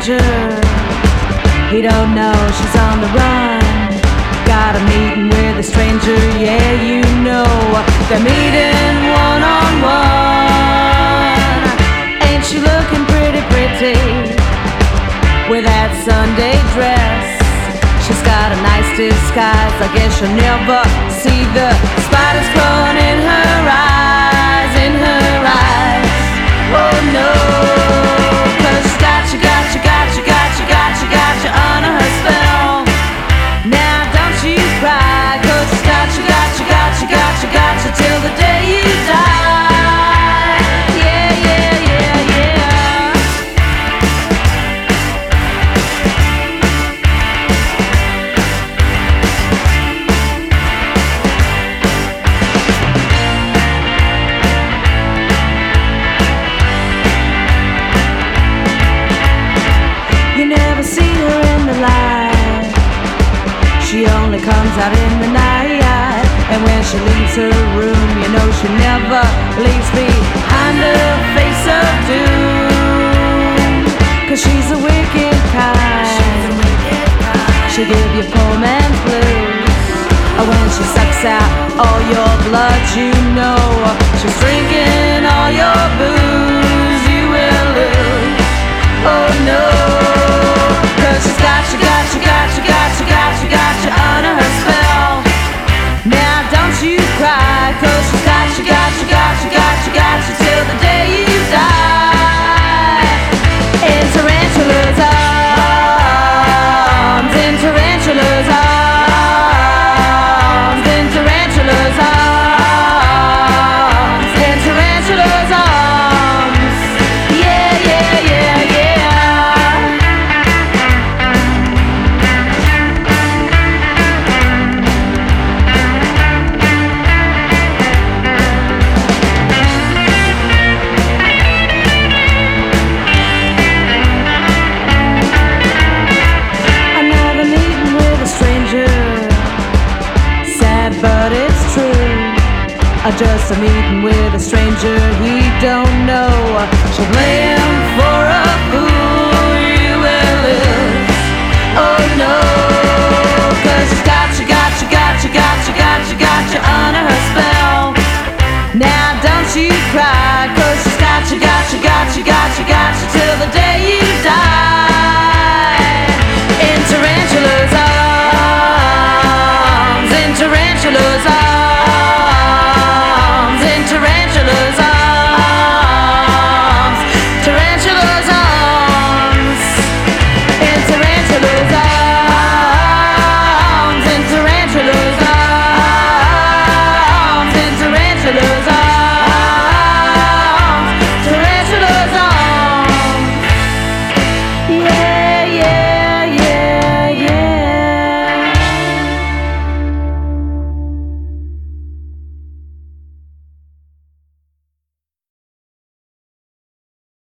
stranger. He don't know she's on the run. Got a meeting with a stranger, yeah, you know. They're meeting one-on-one. Ain't she looking pretty, pretty with that Sunday dress? She's got a nice disguise. I guess you'll never see the spiders crawling in her eyes, in her eyes. Oh no, 'cause she got you, got you, got you, got you, got you, got you under her spell. Now don't you cry, 'cause she got you, got you, got you, got you, got you till the day you die. Yeah, yeah, yeah, yeah. You never see her in the light. She only comes out in the night. And when she leaves her room, you know she never leaves behind a face of doom. 'Cause she's a wicked kind. She'll give you poor man's blues. When she sucks out all your blood, you know she's drinking all your booze. You will lose. Oh no, 'cause she's got you, got you, got you, got you, got you, got you under her spell. Now don't you cry, 'cause she's got you, got you, got you, got you, got you till the day you die. In Tarantula's arms, in Tarantula's arms, in Tarantula's arms, in Tarantula's arms. Yeah, yeah, yeah, yeah. Another meeting with a stranger. Sad, but it's true. Just a meeting with a stranger he don't know. She'll play him for a fool. You will lose. Oh no, 'cause she's got you, got you, got you, got you, got you, got you under her spell. Now don't you cry, 'cause she's got you, got you, got you, got you, got you till the day